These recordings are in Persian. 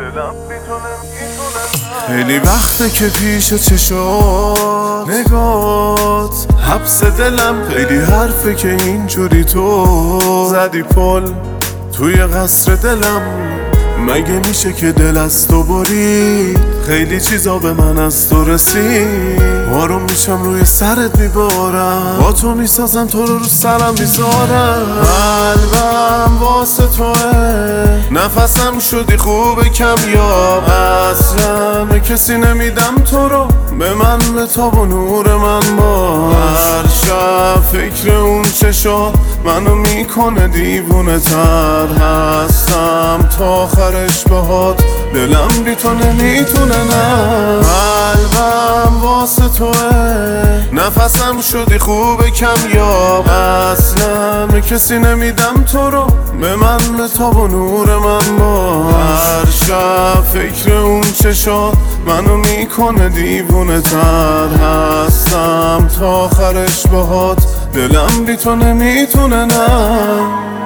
خیلی وقته که پیش چشات نگات حبس دلم، خیلی حرفه که اینجوری تو زدی پل توی قصر دلم. مگه میشه که دل از تو برید؟ خیلی چیزا به من از تو رسید. آروم میشم روی سرت میبارم، با تو میسازم تو رو سرم میذارم. قلبم واسه توه، نفسم شدی خوبه کمیاب. اصلا به کسی نمیدم تو رو، به من به تاب و نور من با. هر شب فکر اون چشات منو میکنه دیوونه تر. هستم تا آخرش بهات، دلم بی تو نمیتونه نه. قلبم واسه توه، نفسم شدی خوبه کمیاب. اصلا به کسی نمیدم تو رو، به من به تاب و نور من با. هر شب فکر اون چشات منو میکنه دیوونه تر. هستم تا آخرش بهات، دلم بی تو نمیتونه نه.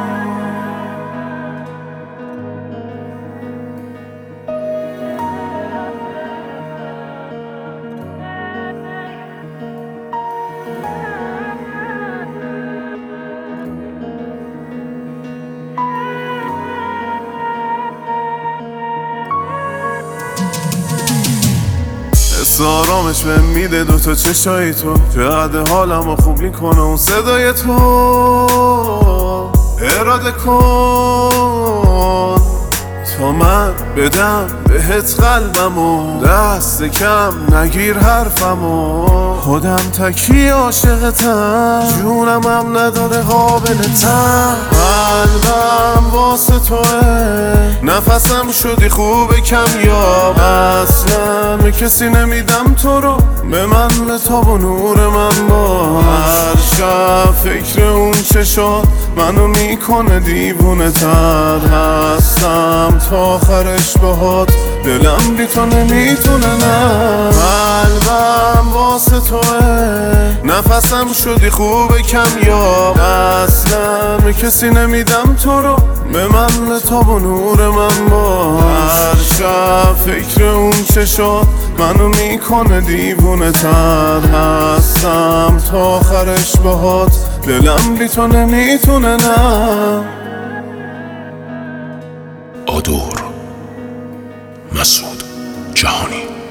آرامش به میده دوتا چشای تو، چقدر حالمو خوب میکنه اون صدای تو. اراده کن تا من بدم بهت قلبمو، دست کم نگیر حرفمو. خودم تکی عاشقتم، جونم هم نداره قابلتم. قلبم واسه توه، نفسم شدی خوبه کمیاب. اصلا به کسی نمیدم تو رو، به من به تاب و نور من با. هر شب فکر اون چشات منو میکنه دیوونه تر. هستم تا آخرش بهات، دلم بی تو نمیتونه نه. قلبم واسه توه، نفسم شدی خوبه کمیاب. اصلا به کسی نمیدم تو رو، به من به تاب و نور من با. هر شب فکر اون چشات منو میکنه دیوونه تر. هستم تا آخرش بهات، دلم بی تو نمیتونه نه. آدور مسعود جهانی.